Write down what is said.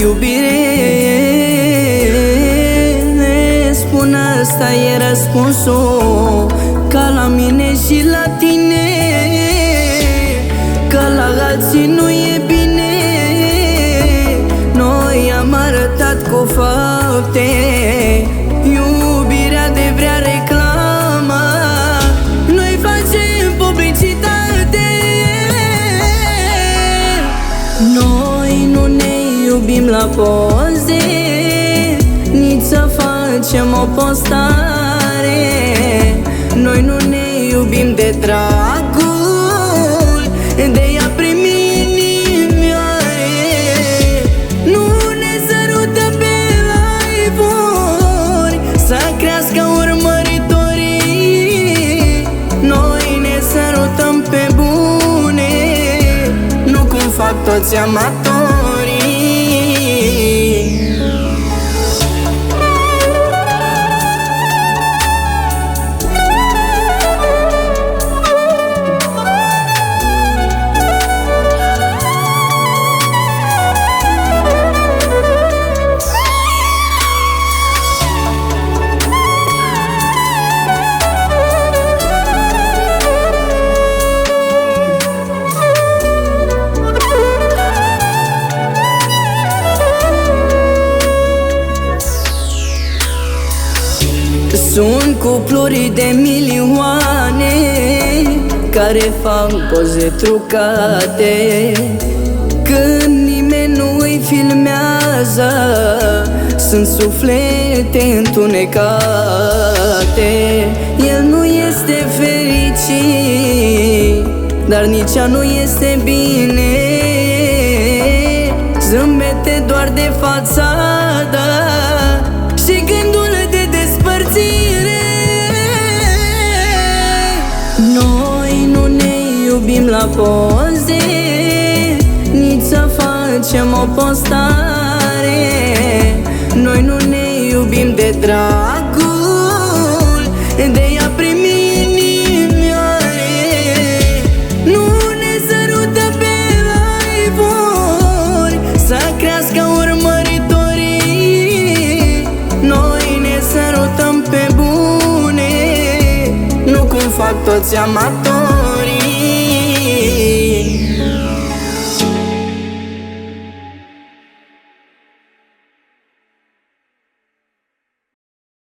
iubire. Spun, asta e răspunsul, ca la mine și la tine, că la alții nu e bine. Noi am arătat cu fapte iubirea de vrea reclamă. Noi facem publicitate. Noi nu ne iubim la poze, nici să facem o postare. Noi nu ne iubim de dragul de a primi inimioare. Nu ne sărută pe live-uri să crească urmăritorii. Noi ne sărutăm pe bune, nu cum fac toți amatorii. Sunt cupluri de milioane care fac poze trucate. Când nimeni nu îi filmează, sunt suflete întunecate. El nu este fericit, dar nici ea nu este bine. Zâmbete doar de fațadă și gândul de despărțire. Noi nu ne iubim la poze, nici să facem o postare. Noi nu ne iubim de dragul de a primi inimioare. Nu ne sărută pe live-uri să crească urmăritorii. Noi ne sărutăm pe bune, nu cum fac toți amatori.